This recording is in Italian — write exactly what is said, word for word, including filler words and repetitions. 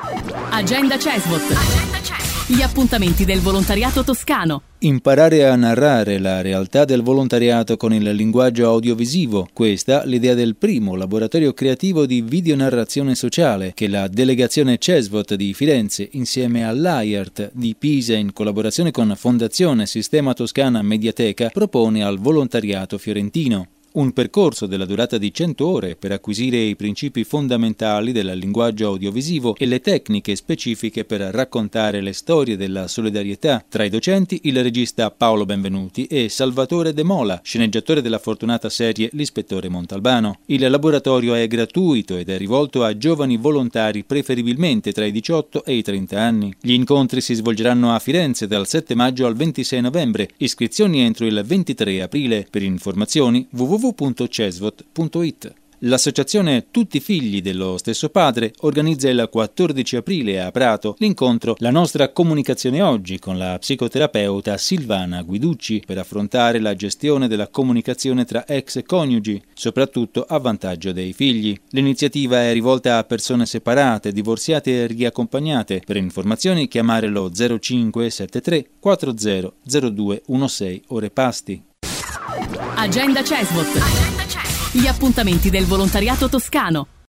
Agenda Cesvot. Gli appuntamenti del volontariato toscano. Imparare a narrare la realtà del volontariato con il linguaggio audiovisivo. Questa l'idea del primo laboratorio creativo di videonarrazione sociale che la delegazione Cesvot di Firenze insieme all'A I A R T di Pisa in collaborazione con Fondazione Sistema Toscana Mediateca propone al volontariato fiorentino. Un percorso della durata di cento ore per acquisire i principi fondamentali del linguaggio audiovisivo e le tecniche specifiche per raccontare le storie della solidarietà. Tra i docenti il regista Paolo Benvenuti e Salvatore De Mola, sceneggiatore della fortunata serie L'Ispettore Montalbano. Il laboratorio è gratuito ed è rivolto a giovani volontari, preferibilmente tra i diciotto e i trenta anni. Gli incontri si svolgeranno a Firenze dal sette maggio al ventisei novembre. Iscrizioni entro il ventitré aprile. Per informazioni w w w punto cesvot punto i t. L'associazione Tutti figli dello stesso padre organizza il quattordici aprile a Prato l'incontro La nostra comunicazione oggi con la psicoterapeuta Silvana Guiducci per affrontare la gestione della comunicazione tra ex coniugi, soprattutto a vantaggio dei figli. L'iniziativa è rivolta a persone separate, divorziate e riaccompagnate. Per informazioni chiamare lo zero cinque sette tre quattro zero zero due uno sei ore pasti. Agenda Cesvot. Gli appuntamenti del volontariato toscano.